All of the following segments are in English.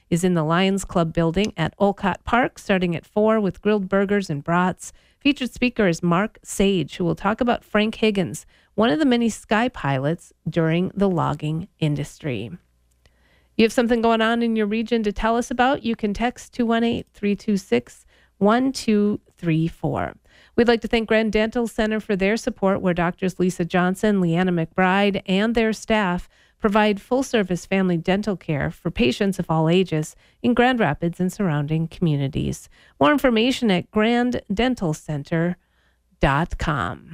is in the Lions Club building at Olcott Park, starting at 4 with grilled burgers and brats. Featured speaker is Mark Sage, who will talk about Frank Higgins, one of the many sky pilots during the logging industry. You have something going on in your region to tell us about? You can text 218-326-1234. We'd like to thank Grand Dental Center for their support, where doctors Lisa Johnson, Leanna McBride, and their staff provide full-service family dental care for patients of all ages in Grand Rapids and surrounding communities. More information at granddentalcenter.com.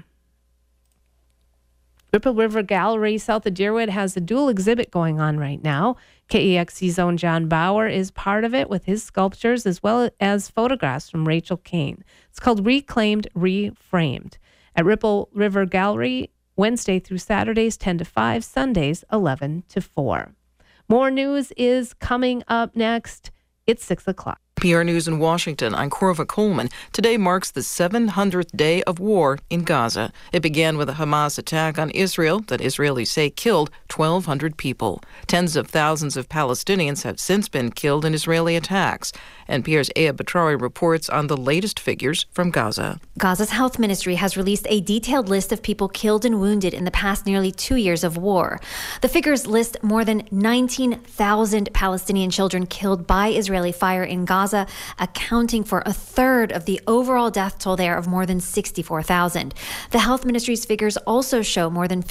Ripple River Gallery south of Deerwood has a dual exhibit going on right now. KEXC's own John Bauer is part of it with his sculptures as well as photographs from Rachel Kane. It's called Reclaimed, Reframed at Ripple River Gallery, Wednesday through Saturdays 10 to 5, Sundays 11 to 4. More news is coming up next. It's 6 o'clock. PR News in Washington, I'm Corva Coleman. Today marks the 700th day of war in Gaza. It began with a Hamas attack on Israel that Israelis say killed 1,200 people. Tens of thousands of Palestinians have since been killed in Israeli attacks. NPR's Aya Batrawi reports on the latest figures from Gaza. Gaza's health ministry has released a detailed list of people killed and wounded in the past nearly 2 years of war. The figures list more than 19,000 Palestinian children killed by Israeli fire in Gaza, accounting for a third of the overall death toll there of more than 64,000. The health ministry's figures also show more than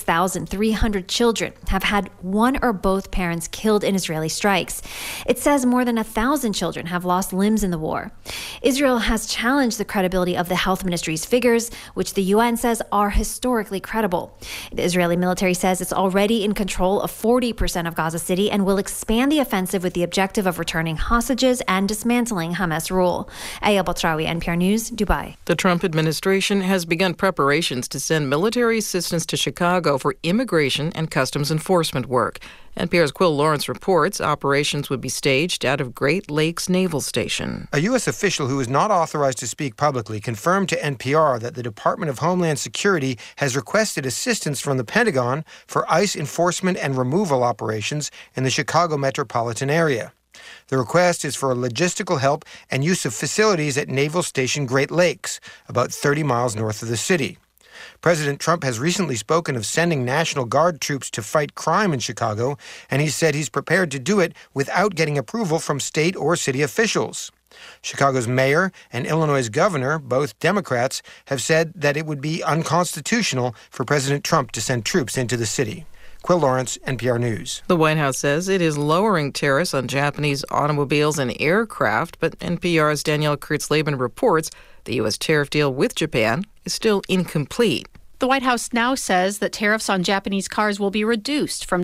56,300 children have had one or both parents killed in Israeli strikes. It says more than 1,000 children have lost limbs in the war. Israel has challenged the credibility of the health ministry's figures, which the UN says are historically credible. The Israeli military says it's already in control of 40% of Gaza City and will expand the offensive with the objective of returning hostages and dismantling Hamas rule. Aya Batrawi, NPR News, Dubai. The Trump administration has begun preparations to send military assistance to Chicago for immigration and customs enforcement work. NPR's Quill Lawrence reports operations would be staged out of Great Lakes Naval Station. A U.S. official who is not authorized to speak publicly confirmed to NPR that the Department of Homeland Security has requested assistance from the Pentagon for ICE enforcement and removal operations in the Chicago metropolitan area. The request is for logistical help and use of facilities at Naval Station Great Lakes, about 30 miles north of the city. President Trump has recently spoken of sending National Guard troops to fight crime in Chicago, and he said he's prepared to do it without getting approval from state or city officials. Chicago's mayor and Illinois' governor, both Democrats, have said that it would be unconstitutional for President Trump to send troops into the city. Quill Lawrence, NPR News. The White House says it is lowering tariffs on Japanese automobiles and aircraft, but NPR's Danielle Kurtzleben reports the U.S. tariff deal with Japan is still incomplete. The White House now says that tariffs on Japanese cars will be reduced from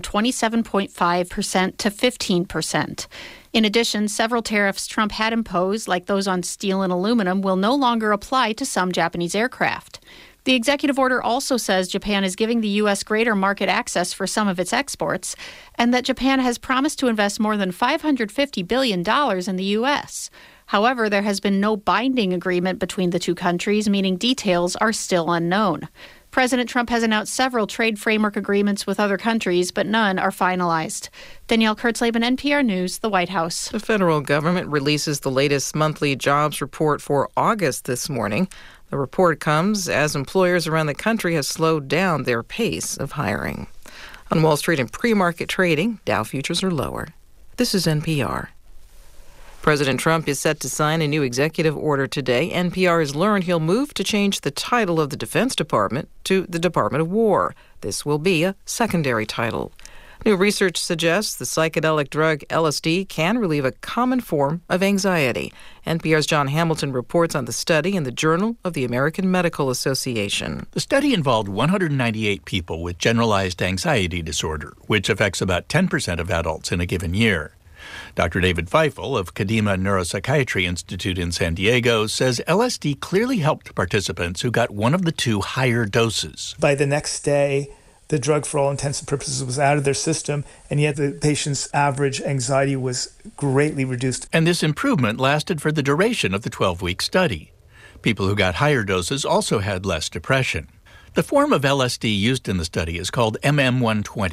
27.5% to 15%. In addition, several tariffs Trump had imposed, like those on steel and aluminum, will no longer apply to some Japanese aircraft. The executive order also says Japan is giving the U.S. greater market access for some of its exports, and that Japan has promised to invest more than $550 billion in the U.S. However, there has been no binding agreement between the two countries, meaning details are still unknown. President Trump has announced several trade framework agreements with other countries, but none are finalized. Danielle Kurtzleben, NPR News, the White House. The federal government releases the latest monthly jobs report for August this morning. The report comes as employers around the country have slowed down their pace of hiring. On Wall Street and pre-market trading, Dow futures are lower. This is NPR. President Trump is set to sign a new executive order today. NPR has learned he'll move to change the title of the Defense Department to the Department of War. This will be a secondary title. New research suggests the psychedelic drug LSD can relieve a common form of anxiety. NPR's John Hamilton reports on the study in the Journal of the American Medical Association. The study involved 198 people with generalized anxiety disorder, which affects about 10% of adults in a given year. Dr. David Feifel of Kadima Neuropsychiatry Institute in San Diego says LSD clearly helped participants who got one of the two higher doses. By the next day, the drug, for all intents and purposes, was out of their system, and yet the patient's average anxiety was greatly reduced. And this improvement lasted for the duration of the 12-week study. People who got higher doses also had less depression. The form of LSD used in the study is called MM120.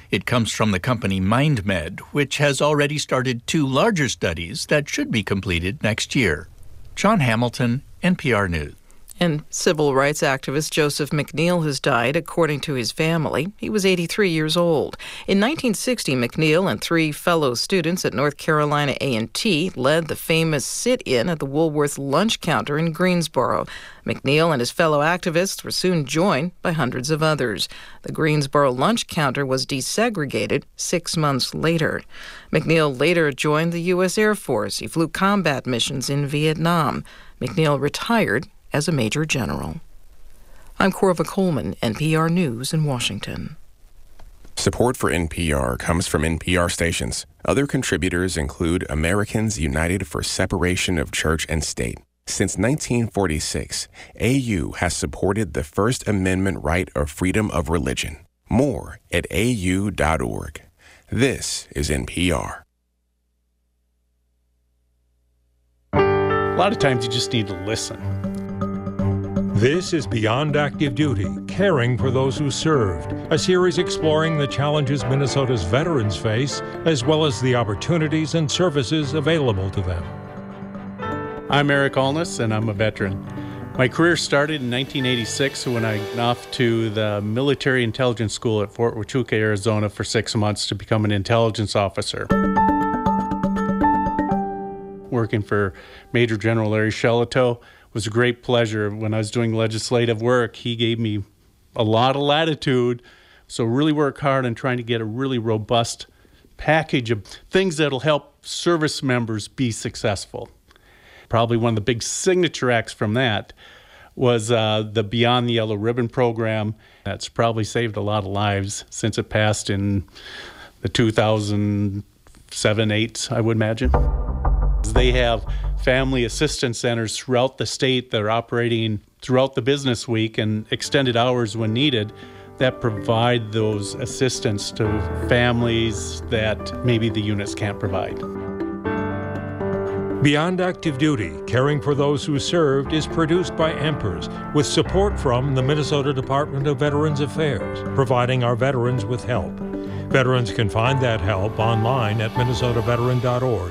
It comes from the company MindMed, which has already started 2 larger studies that should be completed next year. John Hamilton, NPR News. And civil rights activist Joseph McNeil has died, according to his family. He was 83 years old. In 1960, McNeil and 3 fellow students at North Carolina A&T led the famous sit-in at the Woolworth lunch counter in Greensboro. McNeil and his fellow activists were soon joined by hundreds of others. The Greensboro lunch counter was desegregated 6 months later. McNeil later joined the U.S. Air Force. He flew combat missions in Vietnam. McNeil retired as a major general. I'm Corva Coleman, NPR News in Washington. Support for NPR comes from NPR stations. Other contributors include Americans United for Separation of Church and State. Since 1946, AU has supported the First Amendment right of freedom of religion. More at au.org. This is NPR. A lot of times you just need to listen. This is Beyond Active Duty, Caring for Those Who Served, a series exploring the challenges Minnesota's veterans face, as well as the opportunities and services available to them. I'm Eric Allness, and I'm a veteran. My career started in 1986 when I went off to the Military Intelligence School at Fort Huachuca, Arizona for 6 months to become an intelligence officer. Working for Major General Larry Shelito was a great pleasure. When I was doing legislative work, he gave me a lot of latitude. So really work hard on trying to get a really robust package of things that'll help service members be successful. Probably one of the big signature acts from that was the Beyond the Yellow Ribbon program. That's probably saved a lot of lives since it passed in the 2007-8, I would imagine. They have family assistance centers throughout the state that are operating throughout the business week and extended hours when needed that provide those assistance to families that maybe the units can't provide. Beyond Active Duty, Caring for Those Who Served is produced by Empers with support from the Minnesota Department of Veterans Affairs, providing our veterans with help. Veterans can find that help online at minnesotaveteran.org.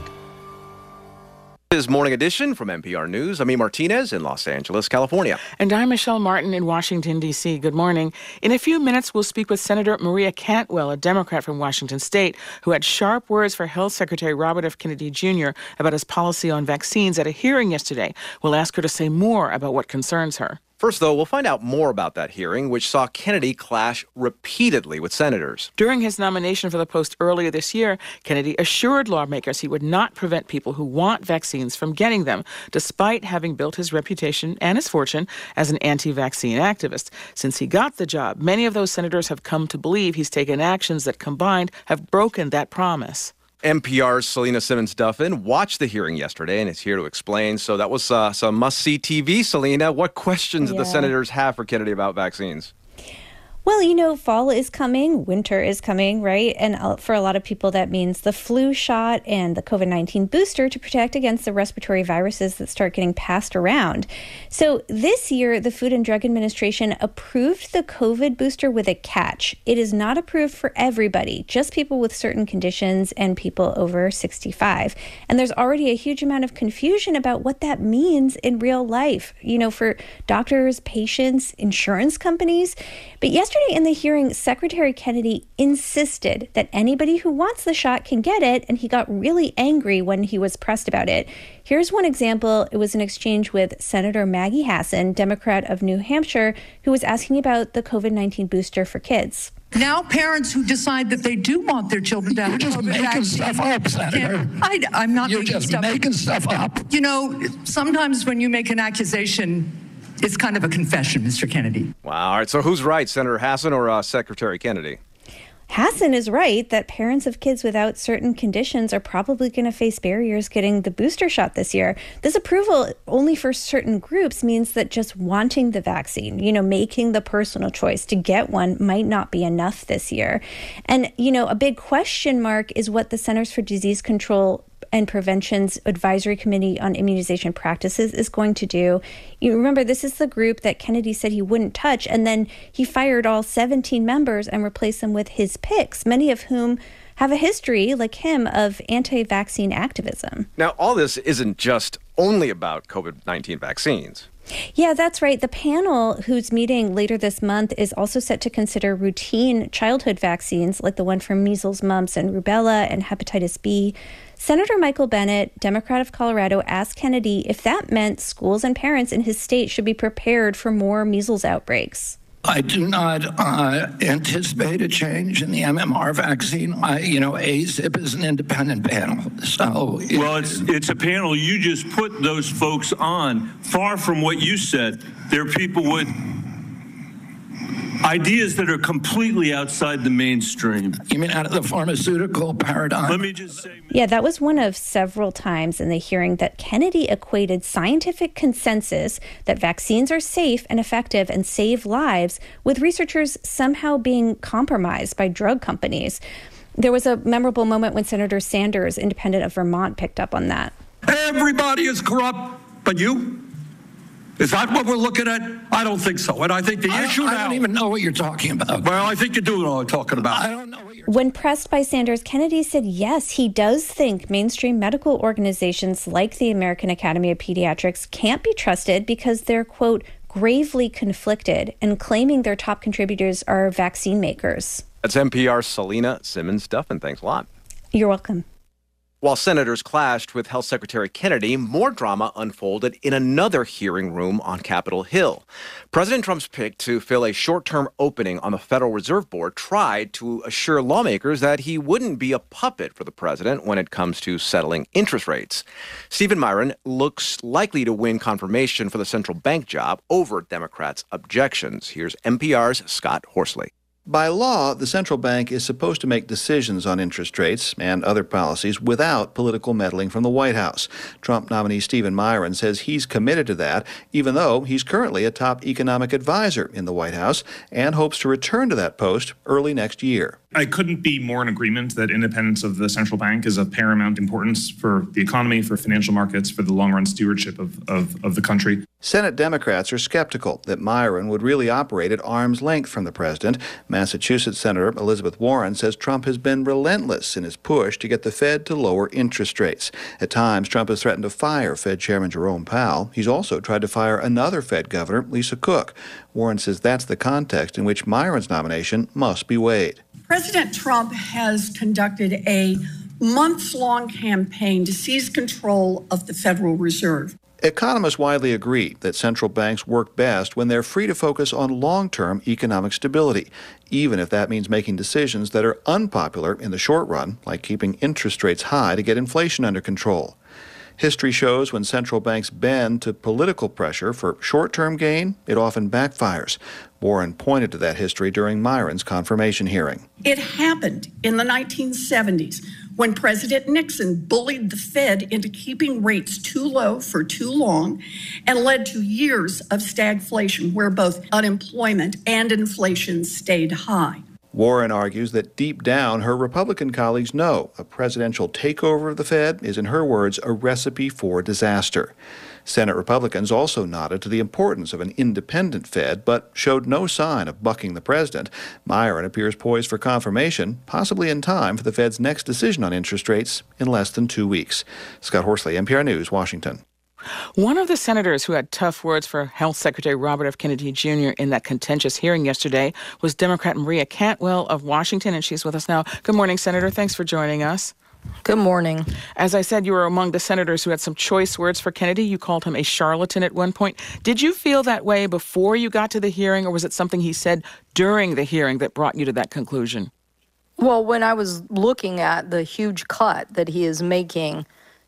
This is Morning Edition from NPR News. I'm E. Martinez in Los Angeles, California. And I'm Michelle Martin in Washington, D.C. Good morning. In a few minutes, we'll speak with Senator Maria Cantwell, a Democrat from Washington State, who had sharp words for Health Secretary Robert F. Kennedy Jr. about his policy on vaccines at a hearing yesterday. We'll ask her to say more about what concerns her. First, though, we'll find out more about that hearing, which saw Kennedy clash repeatedly with senators. During his nomination for the post earlier this year, Kennedy assured lawmakers he would not prevent people who want vaccines from getting them, despite having built his reputation and his fortune as an anti-vaccine activist. Since he got the job, many of those senators have come to believe he's taken actions that combined have broken that promise. NPR's Selena Simmons-Duffin watched the hearing yesterday and is here to explain. So that was some must-see TV. Selena, what questions did the senators have for Kennedy about vaccines? Well, you know, fall is coming, winter is coming, right? And for a lot of people, that means the flu shot and the COVID-19 booster to protect against the respiratory viruses that start getting passed around. So this year, the Food and Drug Administration approved the COVID booster with a catch. It is not approved for everybody, just people with certain conditions and people over 65. And there's already a huge amount of confusion about what that means in real life, you know, for doctors, patients, insurance companies. But yesterday in the hearing, Secretary Kennedy insisted that anybody who wants the shot can get it, and he got really angry when he was pressed about it. Here's one example. It was an exchange with Senator Maggie Hassan, Democrat of New Hampshire, who was asking about the COVID-19 booster for kids. Now parents who decide that they do want their children to have You're just making stuff up, Senator. I'm not You're just making stuff up. You know, sometimes when you make an accusation, it's kind of a confession, Mr. Kennedy. Wow. All right. So who's right, Senator Hassan or Secretary Kennedy? Hassan is right that parents of kids without certain conditions are probably going to face barriers getting the booster shot this year. This approval only for certain groups means that just wanting the vaccine, you know, making the personal choice to get one might not be enough this year. And, you know, a big question mark is what the Centers for Disease Control and Prevention's Advisory Committee on Immunization Practices is going to do. You remember, this is the group that Kennedy said he wouldn't touch, and then he fired all 17 members and replaced them with his picks, many of whom have a history, like him, of anti-vaccine activism. Now, all this isn't just only about COVID-19 vaccines. Yeah, that's right. The panel, who's meeting later this month, is also set to consider routine childhood vaccines like the one for measles, mumps, and rubella and hepatitis B. Senator Michael Bennet, Democrat of Colorado, asked Kennedy if that meant schools and parents in his state should be prepared for more measles outbreaks. I do not anticipate a change in the MMR vaccine. AZIP is an independent panel. So it's a panel you just put those folks on. Far from what you said, they're people with ideas that are completely outside the mainstream. You mean out of the pharmaceutical paradigm? Let me just say... Yeah, that was one of several times in the hearing that Kennedy equated scientific consensus that vaccines are safe and effective and save lives with researchers somehow being compromised by drug companies. There was a memorable moment when Senator Sanders, independent of Vermont, picked up on that. Everybody is corrupt, but you? Is that what we're looking at? I don't think so. And I think the issue now... I don't even know what you're talking about. Well, I think you do know what I'm talking about. I don't know what you're... When pressed by Sanders, Kennedy said yes, he does think mainstream medical organizations like the American Academy of Pediatrics can't be trusted because they're, quote, gravely conflicted and claiming their top contributors are vaccine makers. That's NPR's Selena Simmons-Duffin. Thanks a lot. You're welcome. While senators clashed with Health Secretary Kennedy, more drama unfolded in another hearing room on Capitol Hill. President Trump's pick to fill a short-term opening on the Federal Reserve Board tried to assure lawmakers that he wouldn't be a puppet for the president when it comes to settling interest rates. Stephen Miron looks likely to win confirmation for the central bank job over Democrats' objections. Here's NPR's Scott Horsley. By law, the central bank is supposed to make decisions on interest rates and other policies without political meddling from the White House. Trump nominee Stephen Miron says he's committed to that, even though he's currently a top economic advisor in the White House and hopes to return to that post early next year. I couldn't be more in agreement that independence of the central bank is of paramount importance for the economy, for financial markets, for the long-run stewardship of the country. Senate Democrats are skeptical that Miron would really operate at arm's length from the president. Massachusetts Senator Elizabeth Warren says Trump has been relentless in his push to get the Fed to lower interest rates. At times, Trump has threatened to fire Fed Chairman Jerome Powell. He's also tried to fire another Fed governor, Lisa Cook. Warren says that's the context in which Miron's nomination must be weighed. President Trump has conducted a months-long campaign to seize control of the Federal Reserve. Economists widely agree that central banks work best when they're free to focus on long-term economic stability, even if that means making decisions that are unpopular in the short run, like keeping interest rates high to get inflation under control. History shows when central banks bend to political pressure for short-term gain, it often backfires. Warren pointed to that history during Miron's confirmation hearing. It happened in the 1970s when President Nixon bullied the Fed into keeping rates too low for too long and led to years of stagflation where both unemployment and inflation stayed high. Warren argues that deep down, her Republican colleagues know a presidential takeover of the Fed is, in her words, a recipe for disaster. Senate Republicans also nodded to the importance of an independent Fed, but showed no sign of bucking the president. Miron appears poised for confirmation, possibly in time for the Fed's next decision on interest rates in less than 2 weeks. Scott Horsley, NPR News, Washington. One of the senators who had tough words for Health Secretary Robert F. Kennedy Jr. in that contentious hearing yesterday was Democrat Maria Cantwell of Washington, and she's with us now. Good morning, Senator. Thanks for joining us. Good morning. As I said, you were among the senators who had some choice words for Kennedy. You called him a charlatan at one point. Did you feel that way before you got to the hearing, or was it something he said during the hearing that brought you to that conclusion? Well, when I was looking at the huge cut that he is making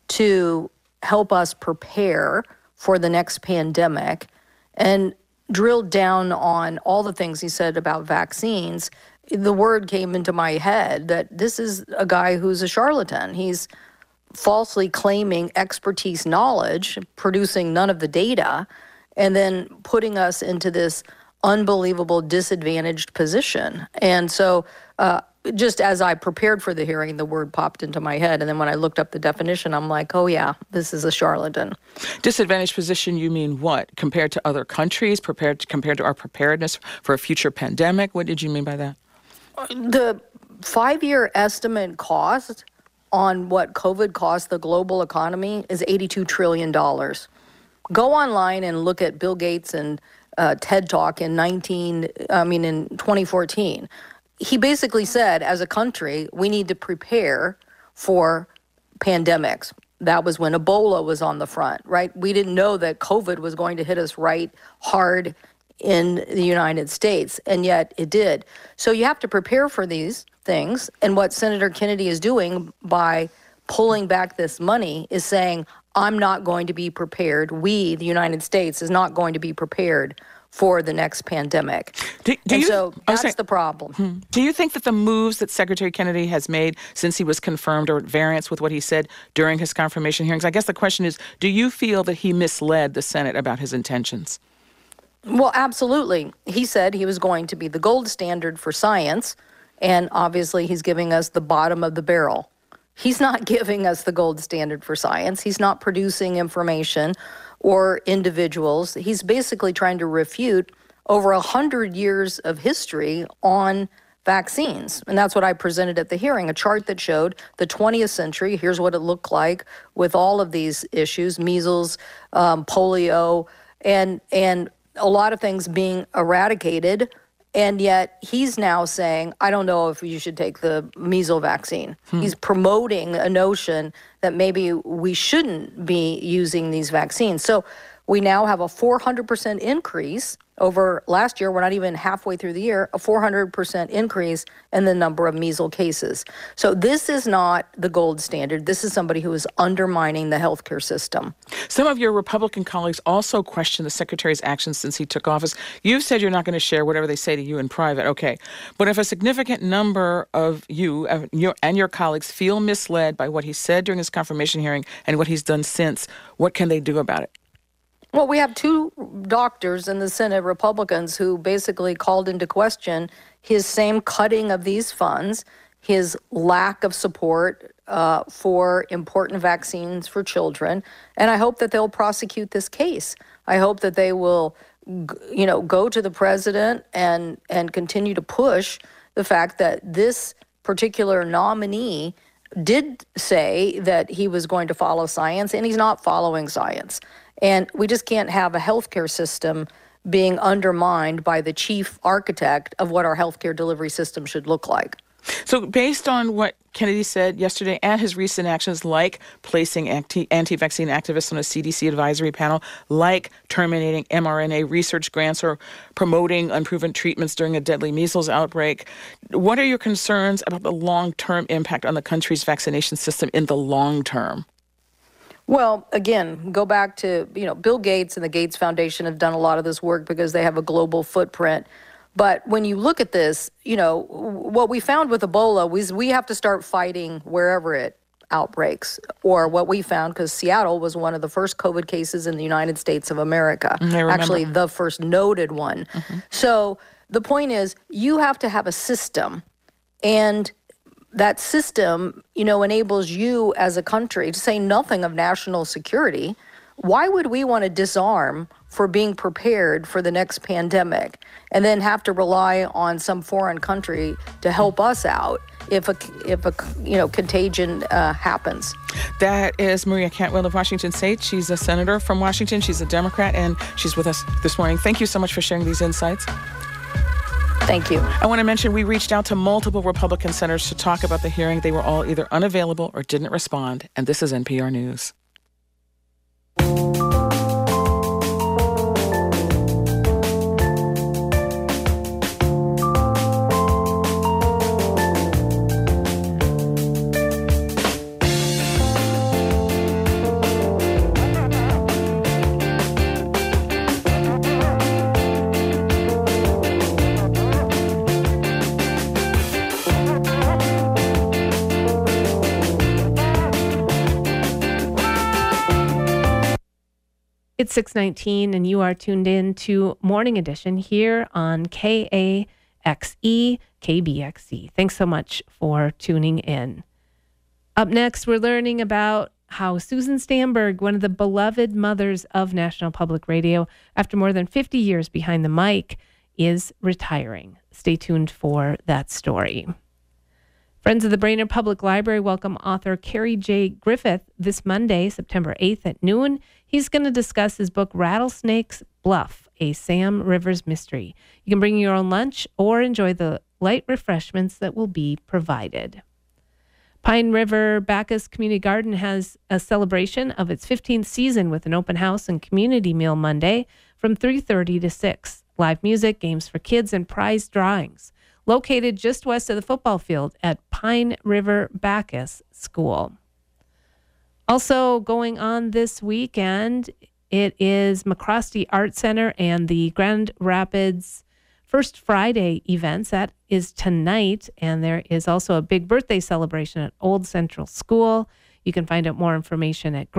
to help us prepare for the next pandemic and drilled down on all the things he said about vaccines, the word came into my head that this is a guy who's a charlatan. He's falsely claiming expertise, knowledge, producing none of the data, and then putting us into this unbelievable disadvantaged position. And so just as I prepared for the hearing, the word popped into my head. And then when I looked up the definition, I'm like, oh, yeah, this is a charlatan. Disadvantaged position, you mean what? Compared to other countries, compared to our preparedness for a future pandemic? What did you mean by that? The 5-year estimate cost on what COVID cost the global economy is $82 trillion. Go online and look at Bill Gates and TED Talk in 2014. He basically said, as a country, we need to prepare for pandemics. That was when Ebola was on the front, right? We didn't know that COVID was going to hit us right hard in the United States, and yet it did. So you have to prepare for these things. And what Senator Kennedy is doing by pulling back this money is saying, I'm not going to be prepared. We, the United States, is not going to be prepared for the next pandemic. So that's the problem. Do you think that the moves that Secretary Kennedy has made since he was confirmed are at variance with what he said during his confirmation hearings? I guess the question is, do you feel that he misled the Senate about his intentions? Well, absolutely. He said he was going to be the gold standard for science, and obviously he's giving us the bottom of the barrel. He's not giving us the gold standard for science. He's not producing information or individuals. He's basically trying to refute over 100 years of history on vaccines. And that's what I presented at the hearing, a chart that showed the 20th century. Here's what it looked like with all of these issues, measles, polio, and a lot of things being eradicated. And yet he's now saying, I don't know if you should take the measles vaccine. He's promoting a notion that maybe we shouldn't be using these vaccines. So we now have a 400% increase over last year. We're not even halfway through the year, a 400% increase in the number of measles cases. So this is not the gold standard. This is somebody who is undermining the healthcare system. Some of your Republican colleagues also question the secretary's actions since he took office. You've said you're not going to share whatever they say to you in private. Okay. But if a significant number of you and your colleagues feel misled by what he said during his confirmation hearing and what he's done since, what can they do about it? Well, we have two doctors in the Senate, Republicans, who basically called into question his same cutting of these funds, his lack of support for important vaccines for children. And I hope that they'll prosecute this case. I hope that they will, go to the president and continue to push the fact that this particular nominee did say that he was going to follow science, and he's not following science. And we just can't have a healthcare system being undermined by the chief architect of what our healthcare delivery system should look like. So based on what Kennedy said yesterday and his recent actions, like placing anti-vaccine activists on a CDC advisory panel, like terminating mRNA research grants or promoting unproven treatments during a deadly measles outbreak, what are your concerns about the long-term impact on the country's vaccination system in the long term? Well, again, go back to, Bill Gates and the Gates Foundation have done a lot of this work because they have a global footprint. But when you look at this, what we found with Ebola was we have to start fighting wherever it outbreaks, or what we found, because Seattle was one of the first COVID cases in the United States of America, actually the first noted one. So the point is, you have to have a system, and that system, enables you as a country, to say nothing of national security. Why would we want to disarm for being prepared for the next pandemic and then have to rely on some foreign country to help us out if a contagion happens? That is Maria Cantwell of Washington State. She's a senator from Washington. She's a Democrat, and she's with us this morning. Thank you so much for sharing these insights. Thank you. I want to mention we reached out to multiple Republican senators to talk about the hearing. They were all either unavailable or didn't respond. And this is NPR News. It's 6:19, and you are tuned in to Morning Edition here on KALX KBXE. Thanks so much for tuning in. Up next, we're learning about how Susan Stamberg, one of the beloved mothers of National Public Radio, after more than 50 years behind the mic, is retiring. Stay tuned for that story. Friends of the Brainerd Public Library welcome author Kerry J. Griffith this Monday, September 8th at noon. He's going to discuss his book, Rattlesnake's Bluff, a Sam Rivers mystery. You can bring your own lunch or enjoy the light refreshments that will be provided. Pine River Bacchus Community Garden has a celebration of its 15th season with an open house and community meal Monday from 3:30 to 6. Live music, games for kids, and prize drawings. Located just west of the football field at Pine River Bacchus School. Also going on this weekend, it is McCrosty Art Center and the Grand Rapids First Friday events. That is tonight, and there is also a big birthday celebration at Old Central School. You can find out more information at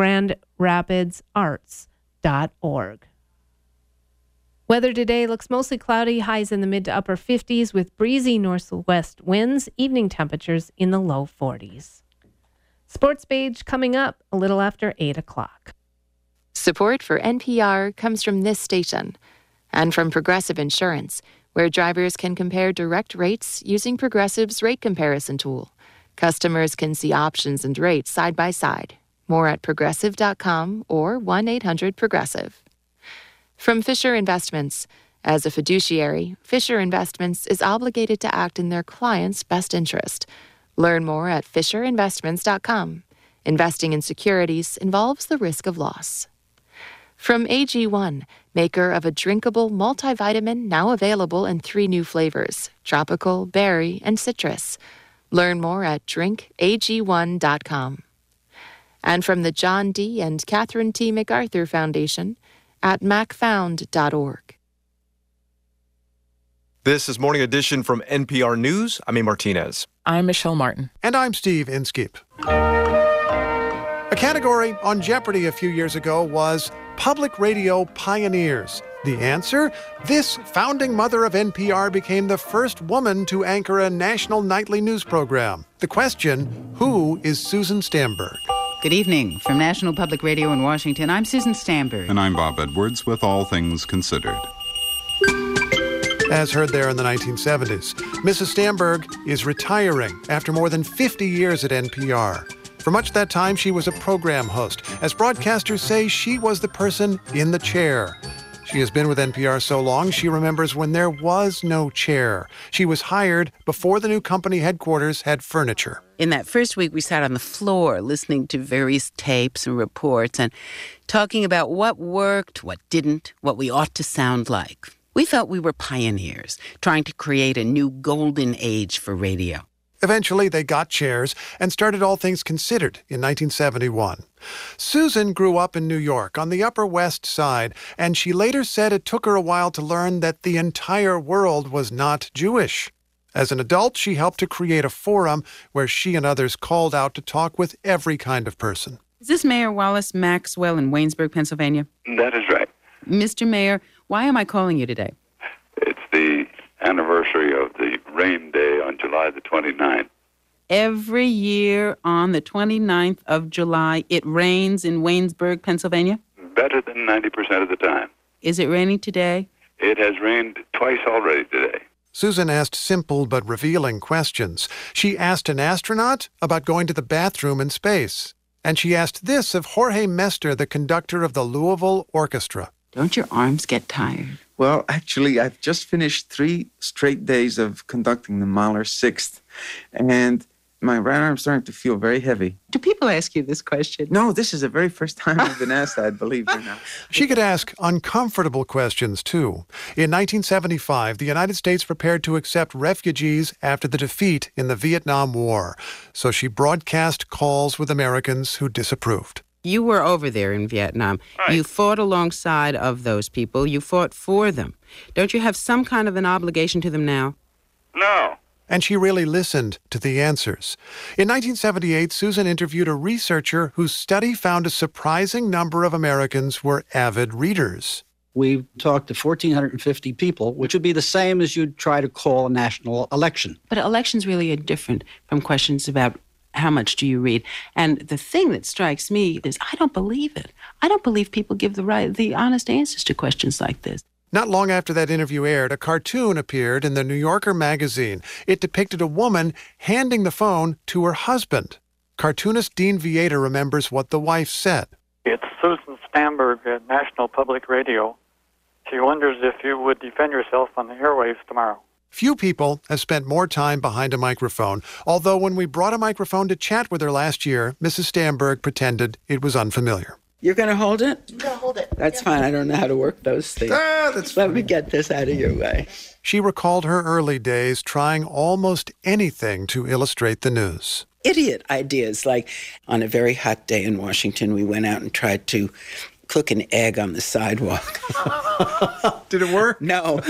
grandrapidsarts.org. Weather today looks mostly cloudy, highs in the mid to upper 50s with breezy northwest winds, evening temperatures in the low 40s. Sports page coming up a little after 8 o'clock. Support for NPR comes from this station and from Progressive Insurance, where drivers can compare direct rates using Progressive's rate comparison tool. Customers can see options and rates side by side. More at progressive.com or 1-800-PROGRESSIVE. From Fisher Investments. As a fiduciary, Fisher Investments is obligated to act in their client's best interest. Learn more at fisherinvestments.com. Investing in securities involves the risk of loss. From AG1, maker of a drinkable multivitamin now available in 3 new flavors, tropical, berry, and citrus. Learn more at drinkag1.com. And from the John D. and Catherine T. MacArthur Foundation at macfound.org. This is Morning Edition from NPR News. I'm A. Martinez. I'm Michelle Martin. And I'm Steve Inskeep. A category on Jeopardy a few years ago was Public Radio Pioneers. The answer? This founding mother of NPR became the first woman to anchor a national nightly news program. The question, who is Susan Stamberg? Good evening. From National Public Radio in Washington, I'm Susan Stamberg. And I'm Bob Edwards with All Things Considered. As heard there in the 1970s, Mrs. Stamberg is retiring after more than 50 years at NPR. For much of that time, she was a program host. As broadcasters say, she was the person in the chair. She has been with NPR so long, she remembers when there was no chair. She was hired before the new company headquarters had furniture. In that first week, we sat on the floor listening to various tapes and reports and talking about what worked, what didn't, what we ought to sound like. We felt we were pioneers, trying to create a new golden age for radio. Eventually, they got chairs and started All Things Considered in 1971. Susan grew up in New York on the Upper West Side, and she later said it took her a while to learn that the entire world was not Jewish. As an adult, she helped to create a forum where she and others called out to talk with every kind of person. Is this Mayor Wallace Maxwell in Waynesburg, Pennsylvania? That is right. Mr. Mayor, why am I calling you today? It's the anniversary of the rain day on July the 29th. Every year on the 29th of July, it rains in Waynesburg, Pennsylvania? Better than 90% of the time. Is it raining today? It has rained twice already today. Susan asked simple but revealing questions. She asked an astronaut about going to the bathroom in space. And she asked this of Jorge Mester, the conductor of the Louisville Orchestra. Don't your arms get tired? Well, actually, I've just finished 3 straight days of conducting the Mahler Sixth, and my right arm's starting to feel very heavy. Do people ask you this question? No, this is the very first time I've been asked that, believe me now. She could ask uncomfortable questions, too. In 1975, the United States prepared to accept refugees after the defeat in the Vietnam War, so she broadcast calls with Americans who disapproved. You were over there in Vietnam. Right. You fought alongside of those people. You fought for them. Don't you have some kind of an obligation to them now? No. And she really listened to the answers. In 1978, Susan interviewed a researcher whose study found a surprising number of Americans were avid readers. We talked to 1,450 people, which would be the same as you'd try to call a national election. But elections really are different from questions about how much do you read. And the thing that strikes me is I don't believe it. I don't believe people give the honest answers to questions like this. Not long after that interview aired, a cartoon appeared in the New Yorker magazine. It depicted a woman handing the phone to her husband. Cartoonist Dean Vieta remembers what the wife said. It's Susan Stamberg at National Public Radio. She wonders if you would defend yourself on the airwaves tomorrow. Few people have spent more time behind a microphone, although when we brought a microphone to chat with her last year, Mrs. Stamberg pretended it was unfamiliar. You're going to hold it? I'm going to hold it. That's fine. I don't know how to work those things. Let me get this out of your way. She recalled her early days trying almost anything to illustrate the news. Idiot ideas, like on a very hot day in Washington, we went out and tried to cook an egg on the sidewalk. Did it work? No.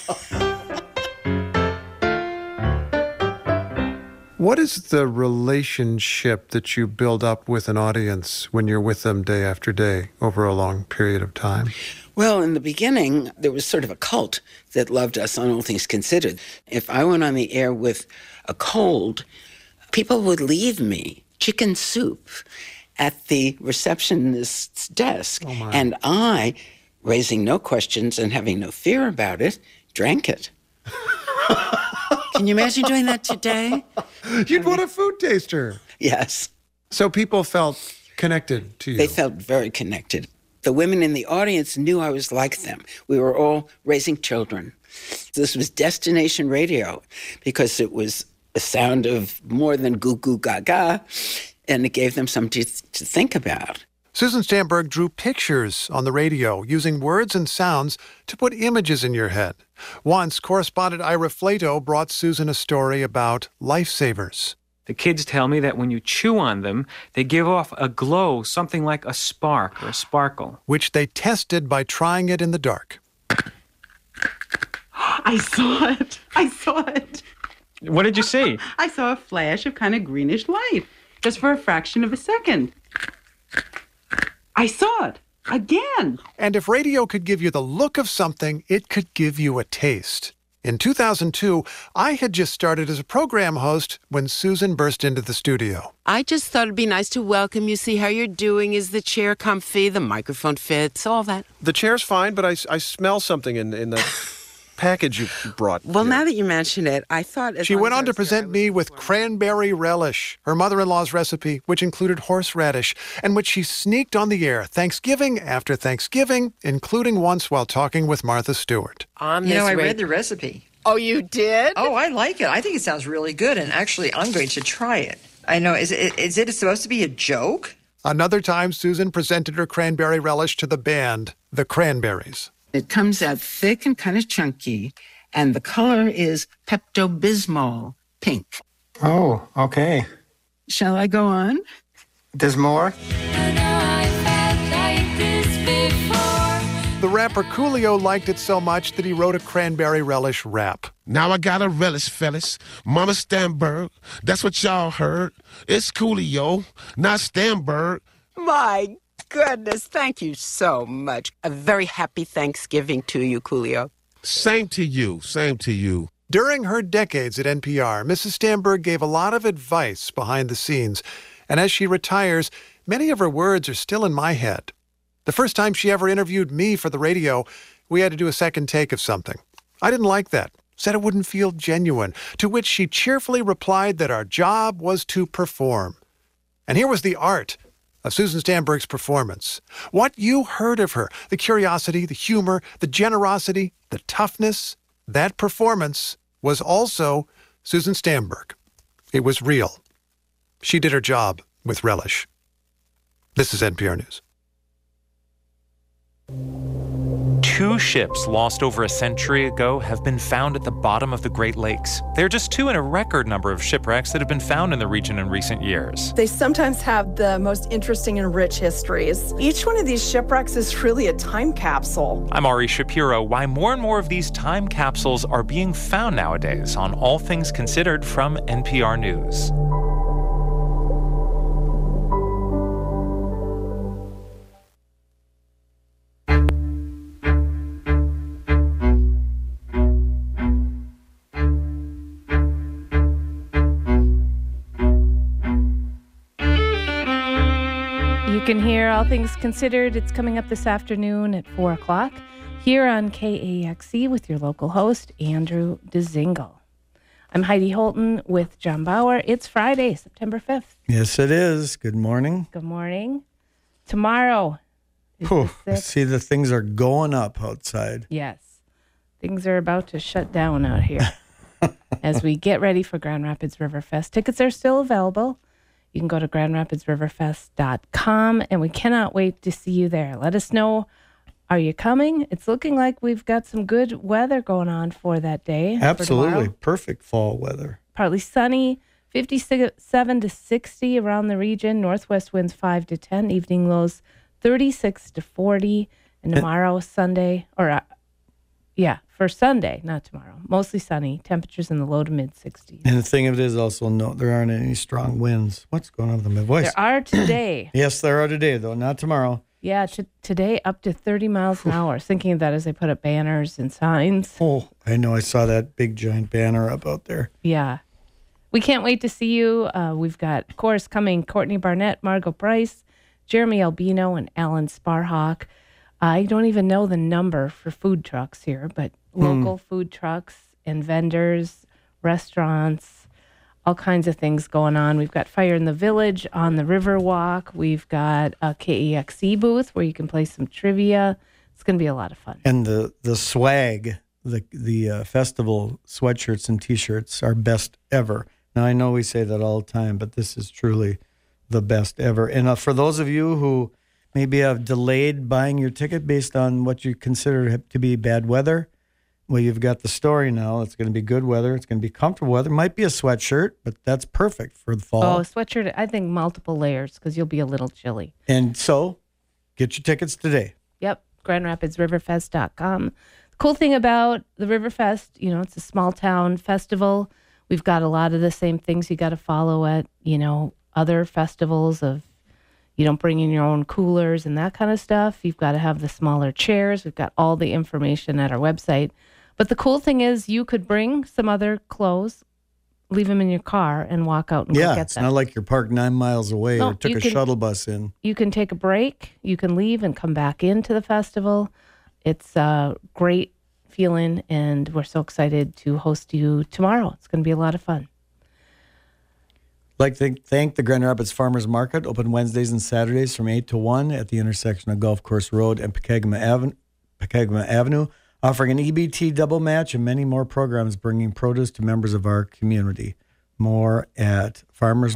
What is the relationship that you build up with an audience when you're with them day after day over a long period of time? Well, in the beginning, there was sort of a cult that loved us on All Things Considered. If I went on the air with a cold, people would leave me chicken soup at the receptionist's desk. Oh, my. And I, raising no questions and having no fear about it, drank it. Can you imagine doing that today? You'd want a food taster. Yes. So people felt connected to you. They felt very connected. The women in the audience knew I was like them. We were all raising children. This was destination radio because it was a sound of more than goo goo gaga, and it gave them something to think about. Susan Stamberg drew pictures on the radio using words and sounds to put images in your head. Once, correspondent Ira Flato brought Susan a story about lifesavers. The kids tell me that when you chew on them, they give off a glow, something like a spark or a sparkle. Which they tested by trying it in the dark. I saw it. I saw it. What did you see? I saw a flash of kind of greenish light, just for a fraction of a second. I saw it again. And if radio could give you the look of something, it could give you a taste. In 2002, I had just started as a program host when Susan burst into the studio. I just thought it'd be nice to welcome you, see how you're doing. Is the chair comfy? The microphone fits? All that. The chair's fine, but I smell something in the package you brought. Well, now that you mention it, I thought... She went on to present me with cranberry relish, her mother-in-law's recipe, which included horseradish, and which she sneaked on the air Thanksgiving after Thanksgiving, including once while talking with Martha Stewart. I read the recipe. Oh, you did? Oh, I like it. I think it sounds really good, and actually, I'm going to try it. I know. Is it supposed to be a joke? Another time, Susan presented her cranberry relish to the band, the Cranberries. It comes out thick and kind of chunky, and the color is Pepto-Bismol pink. Oh, okay. Shall I go on? There's more? The rapper Coolio liked it so much that he wrote a cranberry relish rap. Now I got a relish, fellas. Mama Stamberg, that's what y'all heard. It's Coolio, not Stamberg. My goodness, thank you so much. A very happy Thanksgiving to you, Coolio. Same to you, same to you. During her decades at NPR, Mrs. Stamberg gave a lot of advice behind the scenes, and as she retires, many of her words are still in my head. The first time she ever interviewed me for the radio, we had to do a second take of something. I didn't like that, said it wouldn't feel genuine, to which she cheerfully replied that our job was to perform. And here was the art of Susan Stamberg's performance. What you heard of her, the curiosity, the humor, the generosity, the toughness, that performance was also Susan Stamberg. It was real. She did her job with relish. This is NPR News. 2 ships lost over a century ago have been found at the bottom of the Great Lakes. They're just 2 in a record number of shipwrecks that have been found in the region in recent years. They sometimes have the most interesting and rich histories. Each one of these shipwrecks is really a time capsule. I'm Ari Shapiro. Why more and more of these time capsules are being found nowadays on All Things Considered from NPR News. You can hear All Things Considered. It's coming up this afternoon at 4 o'clock here on KAXE with your local host, Andrew DeZingle. I'm Heidi Holton with John Bauer. It's Friday, September 5th. Yes, it is. Good morning. Good morning. Tomorrow is Whew, the I 6th. see the things are going up outside. Yes. Things are about to shut down out here as we get ready for Grand Rapids River Fest. Tickets are still available. You can go to grandrapidsriverfest.com, and we cannot wait to see you there. Let us know, are you coming? It's looking like we've got some good weather going on for that day. Absolutely. Perfect fall weather. Partly sunny, 57 to 60 around the region. Northwest winds 5 to 10. Evening lows 36 to 40. And tomorrow, Sunday, for Sunday, not tomorrow. Mostly sunny. Temperatures in the low to mid 60s. And the thing of it is also, no, there aren't any strong winds. What's going on with my voice? There are today. Yes, there are today, though, not tomorrow. Yeah, today up to 30 miles an hour. I was thinking of that as they put up banners and signs. Oh, I know. I saw that big giant banner up out there. Yeah. We can't wait to see you. We've got, of course, coming Courtney Barnett, Margot Price, Jeremy Albino, and Alan Sparhawk. I don't even know the number for food trucks here, but local food trucks and vendors, restaurants, all kinds of things going on. We've got Fire in the Village on the Riverwalk. We've got a KEXE booth where you can play some trivia. It's going to be a lot of fun. And the swag, the festival sweatshirts and T-shirts are best ever. Now, I know we say that all the time, but this is truly the best ever. And for those of you who maybe have delayed buying your ticket based on what you consider to be bad weather, well, you've got the story now. It's going to be good weather. It's going to be comfortable weather. Might be a sweatshirt, but that's perfect for the fall. Oh, a sweatshirt, I think multiple layers because you'll be a little chilly. And so, get your tickets today. Yep, grandrapidsriverfest.com. The cool thing about the Riverfest, it's a small town festival. We've got a lot of the same things you got to follow at, other festivals of, you don't bring in your own coolers and that kind of stuff. You've got to have the smaller chairs. We've got all the information at our website. But the cool thing is you could bring some other clothes, leave them in your car, and walk out and go get them. Yeah, it's not like you're parked 9 miles away or took a shuttle bus in. You can take a break. You can leave and come back into the festival. It's a great feeling, and we're so excited to host you tomorrow. It's going to be a lot of fun. I'd like to thank the Grand Rapids Farmers Market, open Wednesdays and Saturdays from 8 to 1 at the intersection of Golf Course Road and Pekegama Avenue, offering an EBT double match and many more programs bringing produce to members of our community. More at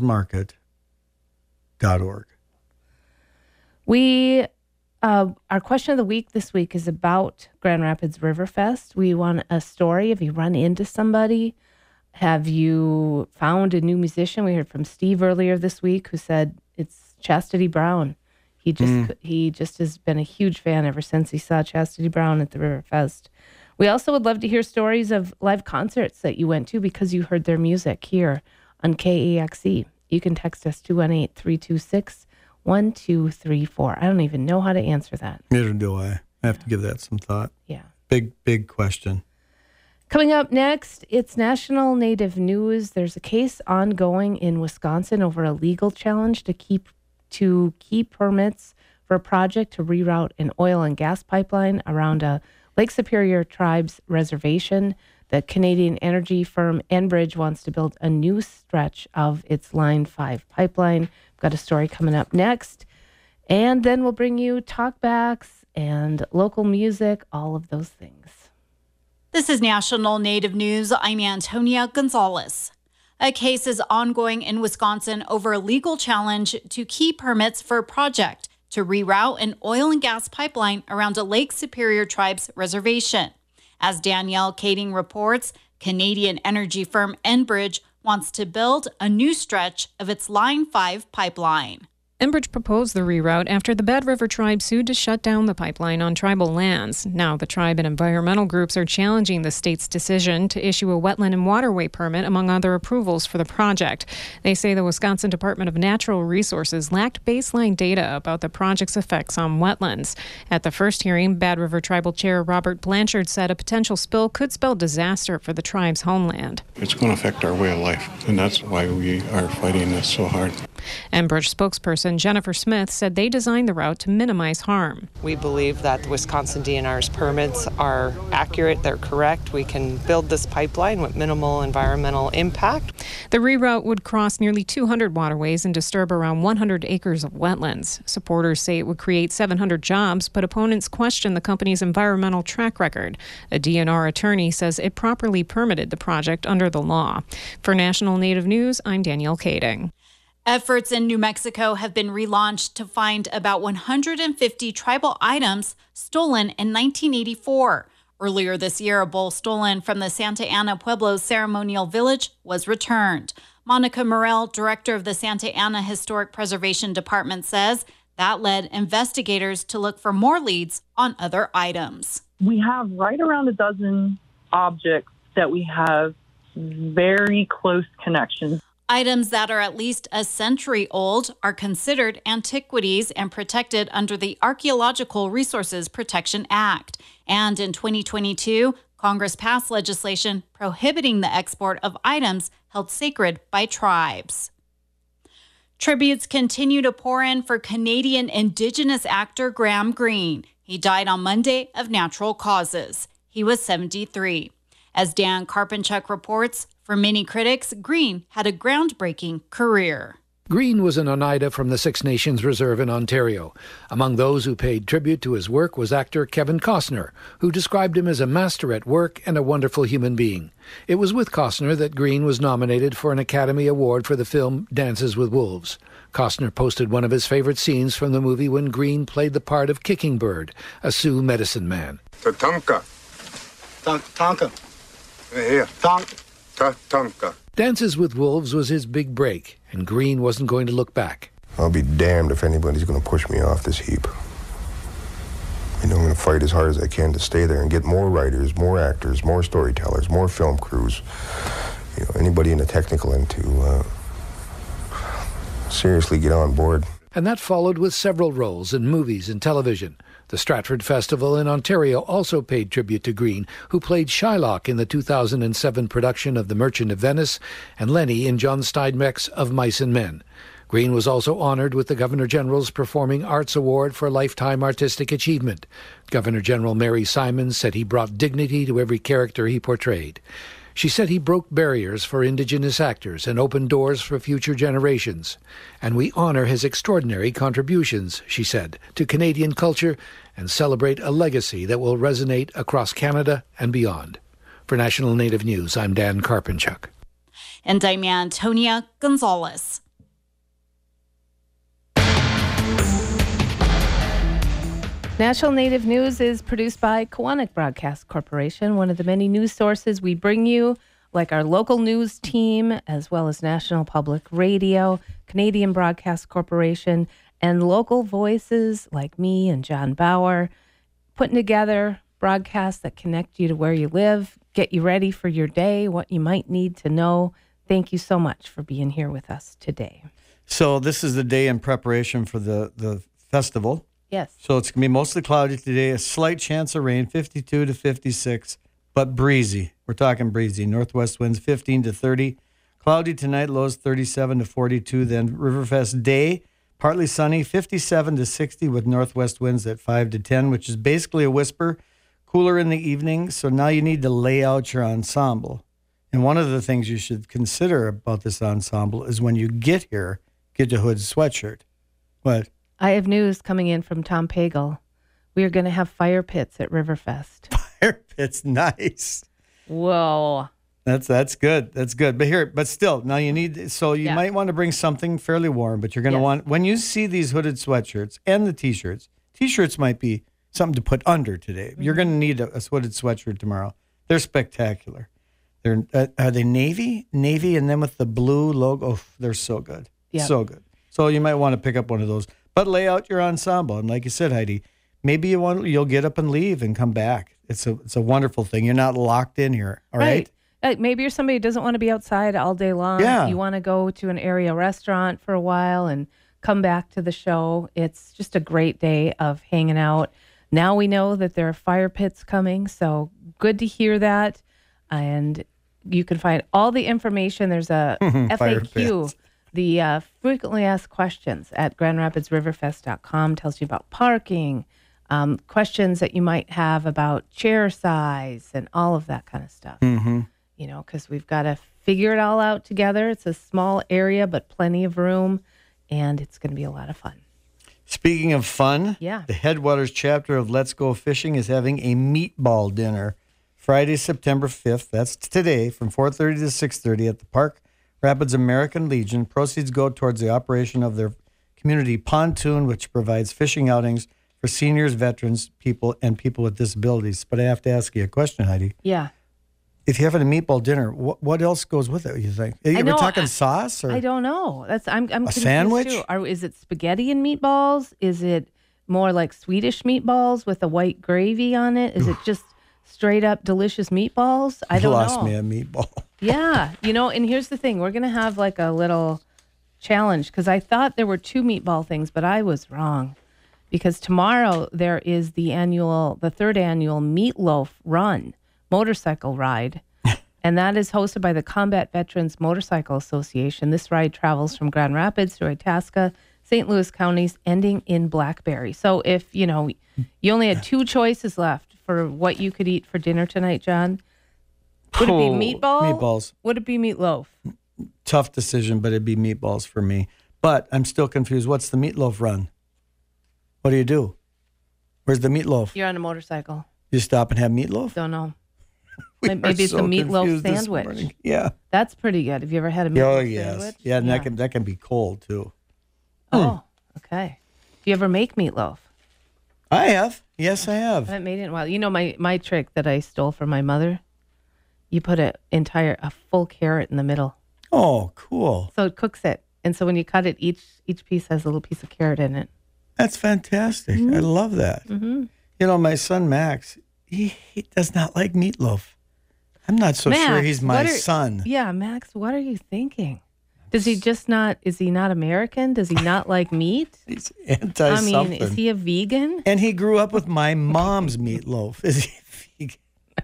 farmersmarket.org. Our question of the week this week is about Grand Rapids Riverfest. We want a story. Have you run into somebody? Have you found a new musician? We heard from Steve earlier this week who said it's Chastity Brown. He just has been a huge fan ever since he saw Chastity Brown at the Riverfest. We also would love to hear stories of live concerts that you went to because you heard their music here on KAXE. You can text us 218-326-1234. I don't even know how to answer that. Neither do I. I have to give that some thought. Yeah. Big question. Coming up next, it's National Native News. There's a case ongoing in Wisconsin over a legal challenge to keep permits for a project to reroute an oil and gas pipeline around a Lake Superior Tribes reservation. The Canadian energy firm Enbridge wants to build a new stretch of its Line 5 pipeline. We've got a story coming up next. And then we'll bring you talkbacks and local music, all of those things. This is National Native News. I'm Antonia Gonzalez. A case is ongoing in Wisconsin over a legal challenge to key permits for a project to reroute an oil and gas pipeline around a Lake Superior Tribes reservation. As Danielle Kading reports, Canadian energy firm Enbridge wants to build a new stretch of its Line 5 pipeline. Enbridge proposed the reroute after the Bad River Tribe sued to shut down the pipeline on tribal lands. Now the tribe and environmental groups are challenging the state's decision to issue a wetland and waterway permit, among other approvals for the project. They say the Wisconsin Department of Natural Resources lacked baseline data about the project's effects on wetlands. At the first hearing, Bad River Tribal Chair Robert Blanchard said a potential spill could spell disaster for the tribe's homeland. It's going to affect our way of life, and that's why we are fighting this so hard. Enbridge spokesperson spokesperson Jennifer Smith said they designed the route to minimize harm. We believe that the Wisconsin DNR's permits are accurate, they're correct. We can build this pipeline with minimal environmental impact. The reroute would cross nearly 200 waterways and disturb around 100 acres of wetlands. Supporters say it would create 700 jobs, but opponents question the company's environmental track record. A DNR attorney says it properly permitted the project under the law. For National Native News, I'm Danielle Kading. Efforts in New Mexico have been relaunched to find about 150 tribal items stolen in 1984. Earlier this year, a bowl stolen from the Santa Ana Pueblo Ceremonial Village was returned. Monica Morell, director of the Santa Ana Historic Preservation Department, says that led investigators to look for more leads on other items. We have right around a dozen objects that we have very close connections. Items that are at least a century old are considered antiquities and protected under the Archaeological Resources Protection Act. And in 2022, Congress passed legislation prohibiting the export of items held sacred by tribes. Tributes continue to pour in for Canadian Indigenous actor Graham Greene. He died on Monday of natural causes. He was 73. As Dan Karpenchuk reports, for many critics, Greene had a groundbreaking career. Greene was an Oneida from the Six Nations Reserve in Ontario. Among those who paid tribute to his work was actor Kevin Costner, who described him as a master at work and a wonderful human being. It was with Costner that Greene was nominated for an Academy Award for the film Dances with Wolves. Costner posted one of his favorite scenes from the movie when Greene played the part of Kicking Bird, a Sioux medicine man. Tatanka. Tonka. Here. Tatanka. Dances with Wolves was his big break, and Greene wasn't going to look back. I'll be damned if anybody's going to push me off this heap. I'm going to fight as hard as I can to stay there and get more writers, more actors, more storytellers, more film crews. Anybody in the technical end to seriously get on board. And that followed with several roles in movies and television. The Stratford Festival in Ontario also paid tribute to Greene, who played Shylock in the 2007 production of The Merchant of Venice and Lenny in John Steinbeck's Of Mice and Men. Greene was also honored with the Governor-General's Performing Arts Award for Lifetime Artistic Achievement. Governor-General Mary Simons said he brought dignity to every character he portrayed. She said he broke barriers for Indigenous actors and opened doors for future generations. And we honor his extraordinary contributions, she said, to Canadian culture and celebrate a legacy that will resonate across Canada and beyond. For National Native News, I'm Dan Karpenchuk. And I'm Antonia Gonzalez. National Native News is produced by Kawanak Broadcast Corporation, one of the many news sources we bring you, like our local news team, as well as National Public Radio, Canadian Broadcast Corporation, and local voices like me and John Bauer, putting together broadcasts that connect you to where you live, get you ready for your day, what you might need to know. Thank you so much for being here with us today. So this is the day in preparation for the festival. Yes. So it's going to be mostly cloudy today, a slight chance of rain, 52 to 56, but breezy. We're talking breezy. Northwest winds 15 to 30. Cloudy tonight, lows 37 to 42. Then Riverfest day, partly sunny, 57 to 60 with northwest winds at 5 to 10, which is basically a whisper. Cooler in the evening, so now you need to lay out your ensemble. And one of the things you should consider about this ensemble is when you get here, get a hood sweatshirt. What? I have news coming in from Tom Pagel. We are going to have fire pits at Riverfest. Fire pits, nice. Whoa. That's good. That's good. But still, now you need, so you might want to bring something fairly warm, but you're going to want, when you see these hooded sweatshirts and the t-shirts might be something to put under today. Mm-hmm. You're going to need a hooded sweatshirt tomorrow. They're spectacular. Are they navy? Navy, and then with the blue logo. Oh, they're so good. Yep. So good. So you might want to pick up one of those. But lay out your ensemble. And like you said, Heidi, maybe you'll get up and leave and come back. It's a wonderful thing. You're not locked in here. All right? Maybe you're somebody who doesn't want to be outside all day long. Yeah. You want to go to an area restaurant for a while and come back to the show. It's just a great day of hanging out. Now we know that there are fire pits coming, so good to hear that. And you can find all the information. There's a FAQ the frequently asked questions at GrandRapidsRiverFest.com tells you about parking, questions that you might have about chair size and all of that kind of stuff. Mm-hmm. You know, because we've got to figure it all out together. It's a small area, but plenty of room, and it's going to be a lot of fun. Speaking of fun, Yeah. the Headwaters chapter of Let's Go Fishing is having a meatball dinner Friday, September 5th. That's today from 4:30 to 6:30 at the Park Rapids American Legion. Proceeds go towards the operation of their community pontoon, which provides fishing outings for seniors, veterans, people with disabilities. But I have to ask you a question, Heidi. Yeah. If you're having a meatball dinner, what else goes with it, you think? Are we talking sauce? Or? I don't know. I'm confused sandwich? too. Is it spaghetti and meatballs? Is it more like Swedish meatballs with a white gravy on it? Is it just straight up delicious meatballs? I don't know. You lost me a meatball. Yeah. And here's the thing. We're going to have like a little challenge because I thought there were 2 meatball things, but I was wrong. Because tomorrow there is the 3rd annual Meatloaf Run motorcycle ride. And that is hosted by the Combat Veterans Motorcycle Association. This ride travels from Grand Rapids through Itasca, St. Louis counties, ending in Blackberry. So if, you only had 2 choices left for what you could eat for dinner tonight, John, would it be Meatballs. Would it be meatloaf? Tough decision, but it'd be meatballs for me. But I'm still confused. What's the Meatloaf Run? What do? Where's the meatloaf? You're on a motorcycle. You stop and have meatloaf? Don't know. We Maybe it's so a meatloaf confused this sandwich. morning. Yeah. That's pretty good. Have you ever had a meatloaf sandwich? Yeah, and that can be cold too. Oh, okay. Do you ever make meatloaf? I have. Yes, I I have. haven't made it in a while. My trick that I stole from my mother, you put a full carrot in the middle. Oh, cool. So it cooks it. And so when you cut it, each piece has a little piece of carrot in it. That's fantastic. I love that. Mm-hmm. My son Max, he does not like meatloaf. I'm not so sure he's my son. Yeah, Max, what are you thinking? Does he just not, is he not American? Does he not like meat? He's anti-something. Is he a vegan? And he grew up with my mom's meatloaf. Is he vegan?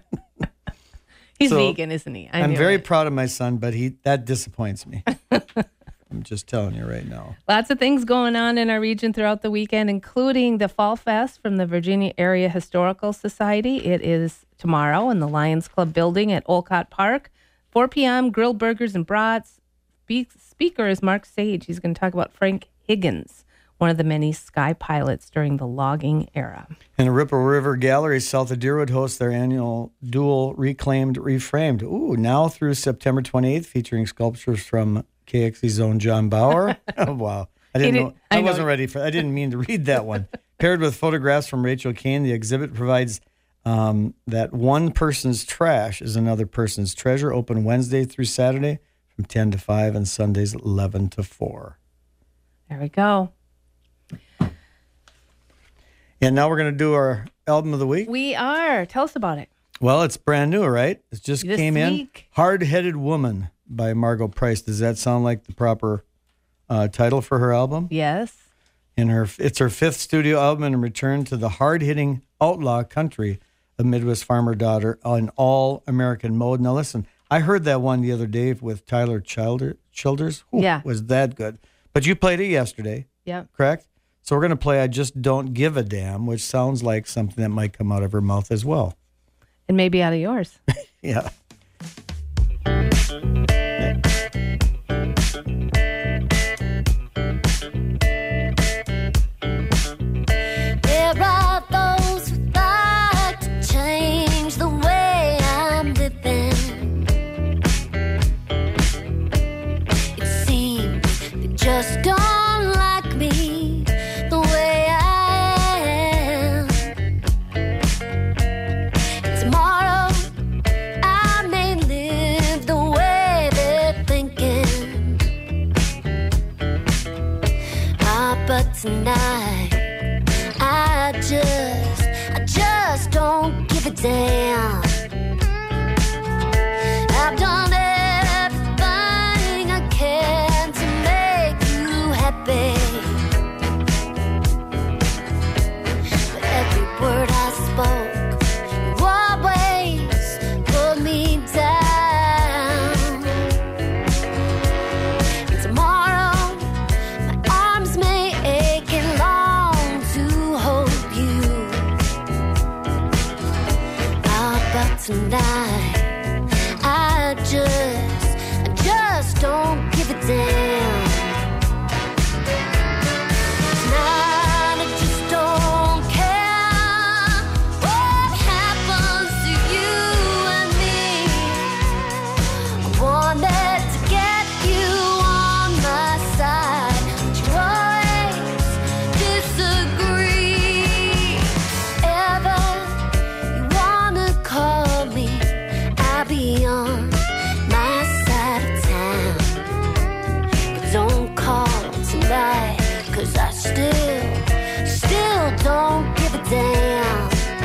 He's vegan, isn't he? I'm very proud of my son, but that disappoints me. I'm just telling you right now. Lots of things going on in our region throughout the weekend, including the Fall Fest from the Virginia Area Historical Society. It is tomorrow in the Lions Club building at Olcott Park. 4 p.m., grilled burgers and brats. Speaker is Mark Sage. He's going to talk about Frank Higgins, one of the many sky pilots during the logging era. And the Ripple River Gallery south of Deerwood hosts their annual Dual Reclaimed Reframed. Ooh, now through September 28th, featuring sculptures from KXE's own John Bauer. Oh, wow. I wasn't ready for I didn't mean to read that one. Paired with photographs from Rachel Kane, the exhibit provides that one person's trash is another person's treasure. Open Wednesday through Saturday from 10 to 5 and Sundays 11 to 4. There we go. And now we're going to do our album of the week. We are. Tell us about it. Well, it's brand new, right? It just This came week. in. Hard-Headed Woman by Margot Price. Does that sound like the proper title for her album? Yes. It's her 5th studio album and a return to the hard-hitting outlaw country of Midwest farmer daughter on all-American mode. Now listen, I heard that one the other day with Tyler Childers. Ooh, Yeah. Was that good? But you played it yesterday. Yeah. Correct? So we're going to play I Just Don't Give a Damn, which sounds like something that might come out of her mouth as well. And maybe out of yours. Yeah. There are those who like to change the way I'm living. It seems they just don't like me the way I am. Tomorrow I may live the way they're thinking. But tonight I just don't give a damn. I've done everything I can to make you happy. But every word I spoke, you always put me down. And tomorrow tonight. I just don't give a damn. Tonight I just don't care what happens to you and me. I wanted to get you on my side, but you always disagree. Ever you wanna call me, I'll be on my side of town. But don't call tonight, 'cause I still don't give a damn.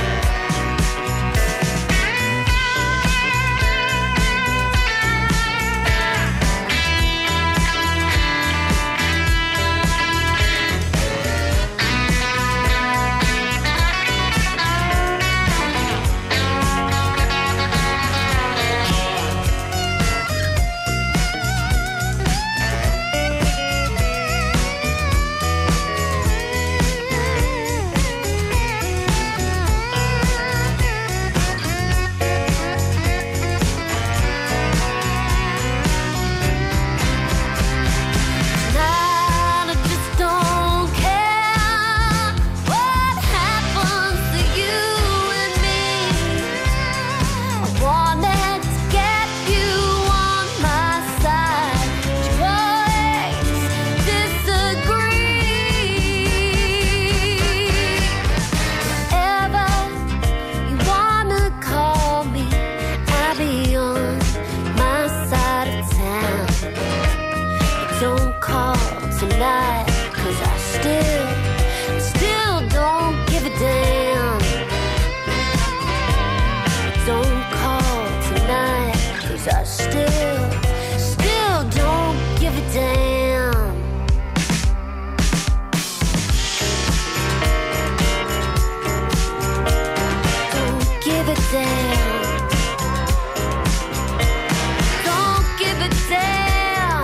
Tonight I just don't care what happens to you and me. I wanted to get you on my side, but you always disagree. Ever you wanna call me, I'll be on my side of town. Don't call tonight, 'cause I still don't give a damn. Don't call tonight, 'cause I still don't give a damn. Don't give a damn. Don't give a damn.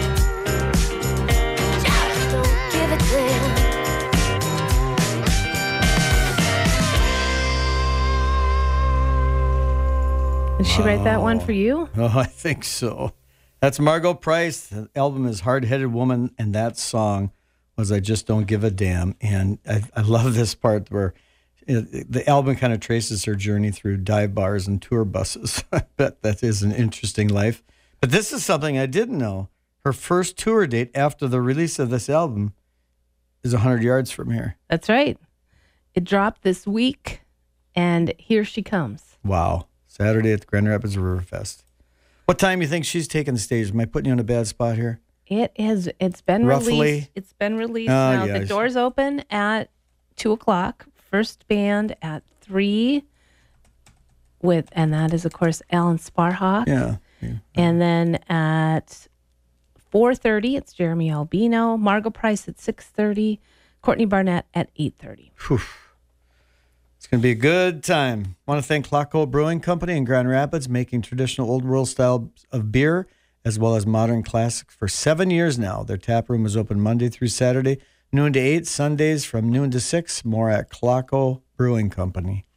Just don't give a damn. Did she write that one for you? Oh, I think so. That's Margot Price. The album is Hard-Headed Woman, and that song was I Just Don't Give a Damn. And I love this part where the album kind of traces her journey through dive bars and tour buses. I bet that is an interesting life. But this is something I didn't know. Her first tour date after the release of this album is 100 yards from here. That's right. It dropped this week, and here she comes. Wow. Saturday at the Grand Rapids Riverfest. What time do you think she's taking the stage? Am I putting you on a bad spot here? It's been Roughly? released. It's been released Oh, now. yeah. The doors open at 2:00. First band at 3 and that is of course Alan Sparhawk. Yeah. And then at 4:30 it's Jeremy Albino, Margot Price at 6:30, Courtney Barnett at 8:30. Whew. It's going to be a good time. I want to thank Clocko Brewing Company in Grand Rapids, making traditional old world style of beer as well as modern classics for 7 years now. Their tap room is open Monday through Saturday, noon to 8, Sundays from noon to 6. More at Clocko Brewing Company.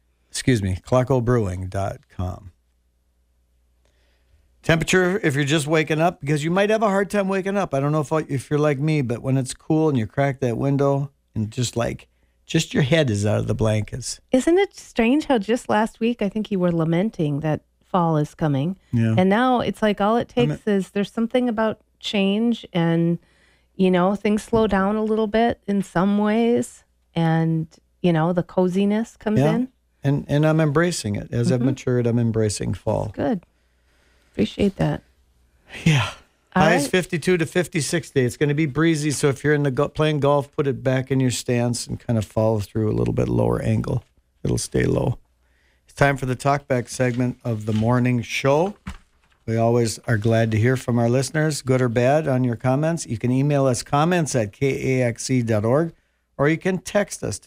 clockobrewing.com. Temperature, if you're just waking up, because you might have a hard time waking up. I don't know if you're like me, but when it's cool and you crack that window and just your head is out of the blankets. Isn't it strange how just last week I think you were lamenting that fall is coming. Yeah. And now it's like all it takes is there's something about change and, things slow down a little bit in some ways. And, the coziness comes in. And I'm embracing it. As I've matured, I'm embracing fall. Good. Appreciate that. Yeah. All Highs right. 52 to 56 today. It's going to be breezy, so if you're playing golf, put it back in your stance and kind of follow through a little bit lower angle. It'll stay low. It's time for the talkback segment of the morning show. We always are glad to hear from our listeners, good or bad, on your comments. You can email us comments at kaxe.org, or you can text us to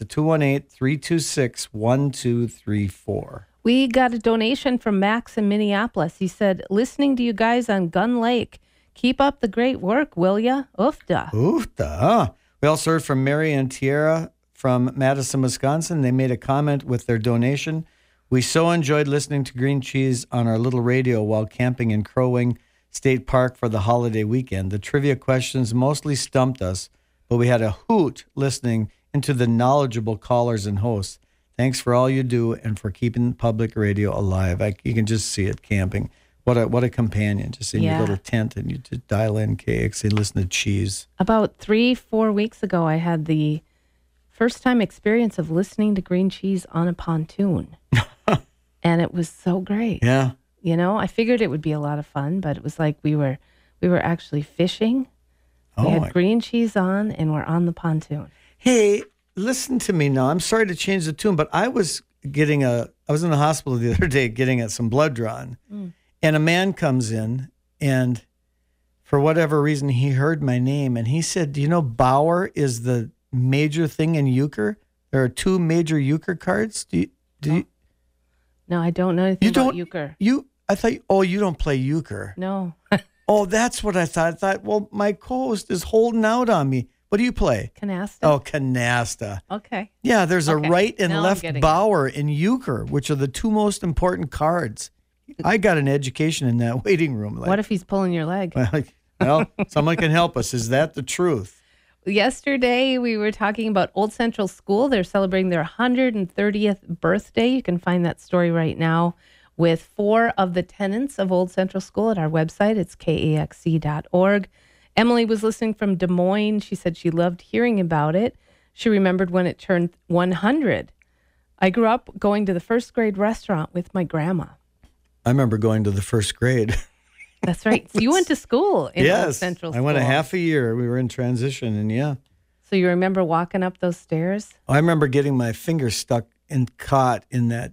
218-326-1234. We got a donation from Max in Minneapolis. He said, listening to you guys on Gun Lake. Keep up the great work, will ya? Oofda. Oofda, huh? We also heard from Mary and Tierra from Madison, Wisconsin. They made a comment with their donation. We so enjoyed listening to Green Cheese on our little radio while camping in Crow Wing State Park for the holiday weekend. The trivia questions mostly stumped us, but we had a hoot listening into the knowledgeable callers and hosts. Thanks for all you do and for keeping public radio alive. You can just see it camping. What a companion, just in your little tent, and you just dial in KXC and listen to Cheese. About 3-4 weeks ago, I had the first time experience of listening to Green Cheese on a pontoon. And it was so great. Yeah. You know, I figured it would be a lot of fun, but it was like we were actually fishing. We had Green Cheese on, and we're on the pontoon. Hey, listen to me now. I'm sorry to change the tune, but I was in the hospital the other day getting some blood drawn. And a man comes in, and for whatever reason, he heard my name, and he said, do you know Bauer is the major thing in euchre? There are 2 major euchre cards. Do you? No, I don't know anything about euchre. I thought, you don't play euchre. No. Oh, that's what I thought. I thought, well, my co-host is holding out on me. What do you play? Canasta. Oh, canasta. Okay. Yeah, there's a right and Now left Bauer in euchre, which are the 2 most important cards. I got an education in that waiting room. What if he's pulling your leg? Well, someone can help us. Is that the truth? Yesterday, we were talking about Old Central School. They're celebrating their 130th birthday. You can find that story right now with 4 of the tenants of Old Central School at our website. It's kaxc.org. Emily was listening from Des Moines. She said she loved hearing about it. She remembered when it turned 100. I grew up going to the first grade restaurant with my grandma. I remember going to the first grade. That's right. So you went to school in Old Central School. I went a half a year. We were in transition, and So you remember walking up those stairs? I remember getting my finger stuck and caught in that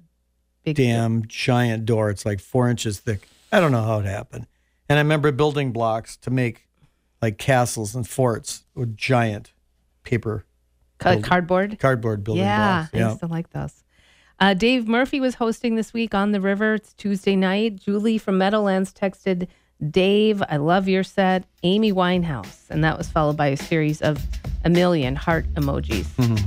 giant door. It's like 4 inches thick. I don't know how it happened. And I remember building blocks to make like castles and forts with giant paper. Cardboard building blocks. Yeah, I used to like those. Dave Murphy was hosting this week on the river. It's Tuesday night. Julie from Meadowlands texted Dave, I love your set. Amy Winehouse. And that was followed by a series of a million heart emojis.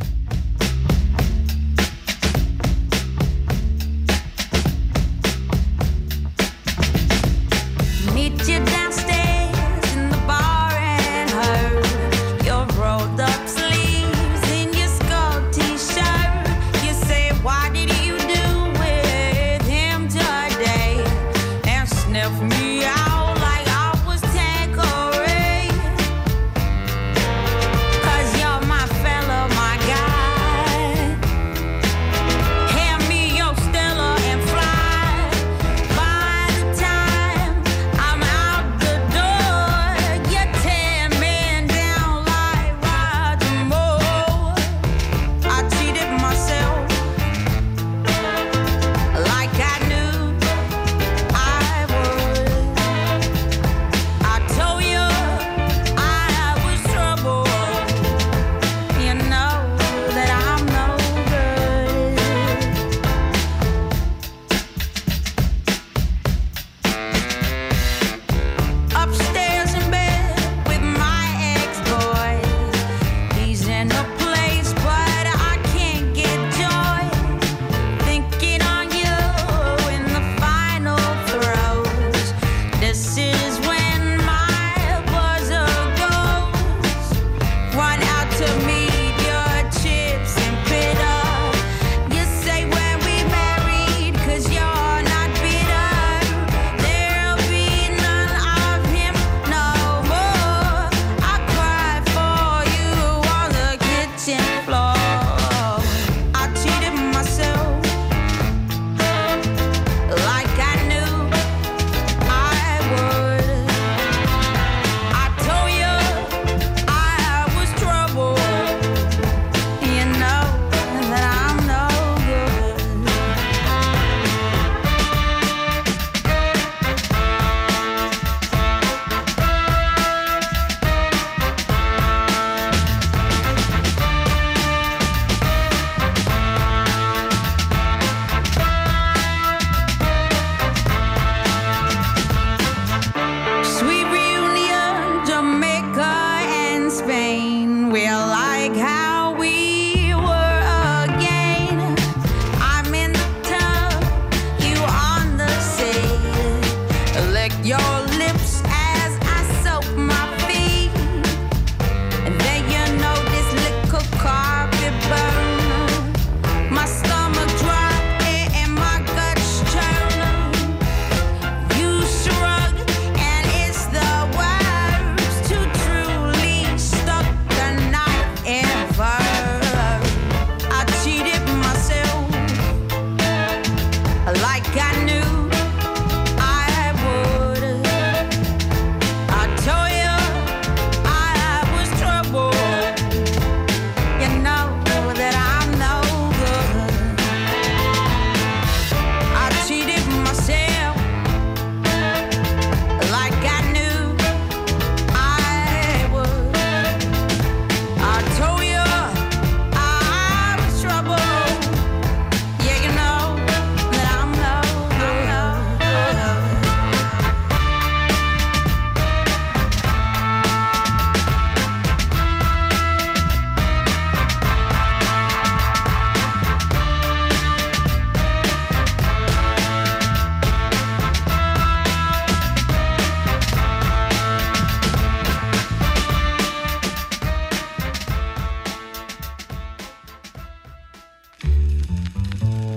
Meet you downstairs in the bar and her. Your rolled up sleeves in your skull t-shirt. You say, why did you do with him today? And sniff me out like I was Tanqueray. 'Cause you're my fella, my guy.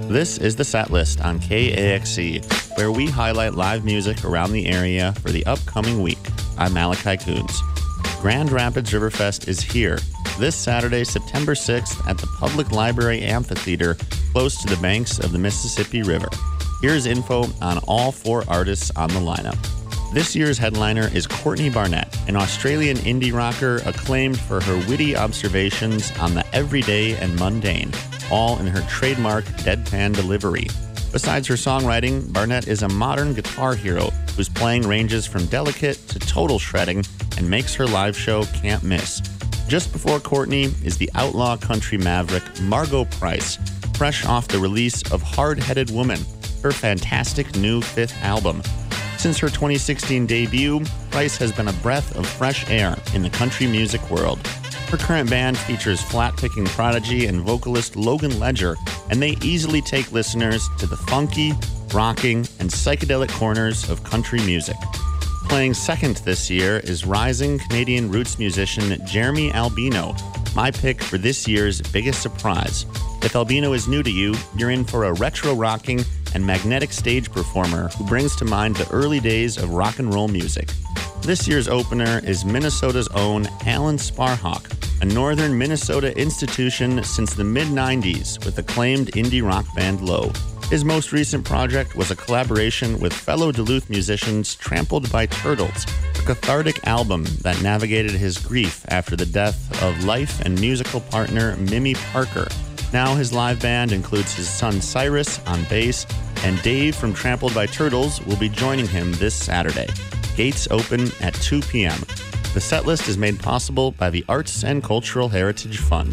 This is the set list on KAXC, where we highlight live music around the area for the upcoming week. I'm Malachi Coons. Grand Rapids Riverfest is here this Saturday, September 6th at the Public Library Amphitheater, close to the banks of the Mississippi River. Here's info on all 4 artists on the lineup. This year's headliner is Courtney Barnett, an Australian indie rocker acclaimed for her witty observations on the everyday and mundane, all in her trademark deadpan delivery. Besides her songwriting, Barnett is a modern guitar hero whose playing ranges from delicate to total shredding and makes her live show can't miss. Just before Courtney is the outlaw country maverick Margo Price, fresh off the release of Hard-Headed Woman, her fantastic new 5th album. Since her 2016 debut, Price has been a breath of fresh air in the country music world. Her current band features flat-picking prodigy and vocalist Logan Ledger, and they easily take listeners to the funky, rocking, and psychedelic corners of country music. Playing second this year is rising Canadian roots musician Jeremy Albino, my pick for this year's biggest surprise. If Albino is new to you, you're in for a retro-rocking and magnetic stage performer who brings to mind the early days of rock and roll music. This year's opener is Minnesota's own Alan Sparhawk, a northern Minnesota institution since the mid-90s with acclaimed indie rock band Low. His most recent project was a collaboration with fellow Duluth musicians Trampled by Turtles, a cathartic album that navigated his grief after the death of life and musical partner Mimi Parker. Now his live band includes his son Cyrus on bass, and Dave from Trampled by Turtles will be joining him this Saturday. Gates open at 2 p.m. The setlist is made possible by the Arts and Cultural Heritage Fund.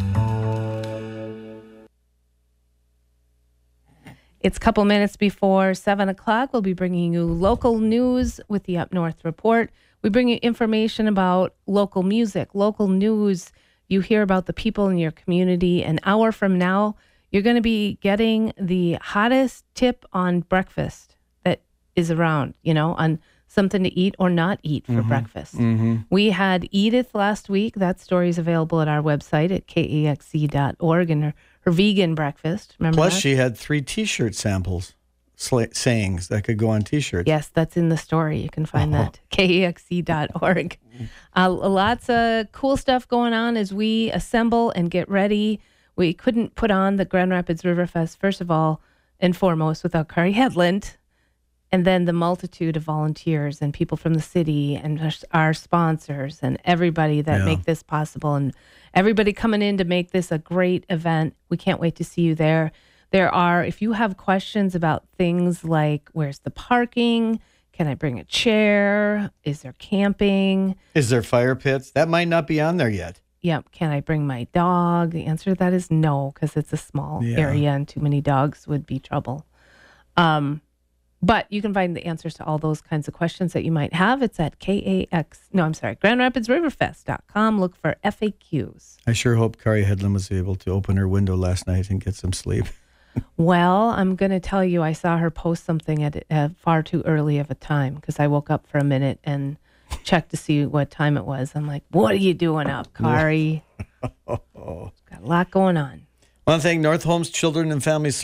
It's a couple minutes before 7 o'clock. We'll be bringing you local news with the Up North Report. We bring you information about local music, local news. You hear about the people in your community. An hour from now, you're going to be getting the hottest tip on breakfast that is around, on something to eat or not eat for breakfast. We had Edith last week. That story is available at our website at kaxc.org, and her vegan breakfast. Remember Plus, that? she had 3 T-shirt samples, sayings that could go on T-shirts. Yes, that's in the story. You can find that kaxc.org. Lots of cool stuff going on as we assemble and get ready. We couldn't put on the Grand Rapids Riverfest, first of all and foremost, without Kari Hedlund, and then the multitude of volunteers and people from the city and our sponsors and everybody that make this possible, and everybody coming in to make this a great event. We can't wait to see you there. If you have questions about things like where's the parking, can I bring a chair, is there camping? Is there fire pits? That might not be on there yet. Yep. Can I bring my dog? The answer to that is no, because it's a small area and too many dogs would be trouble. But you can find the answers to all those kinds of questions that you might have. It's at GrandRapidsRiverfest.com. Look for FAQs. I sure hope Kari Hedlund was able to open her window last night and get some sleep. Well, I'm going to tell you, I saw her post something at far too early of a time because I woke up for a minute and checked to see what time it was. I'm like, what are you doing up, Kari? Got a lot going on. One thing, North Holmes Children and Family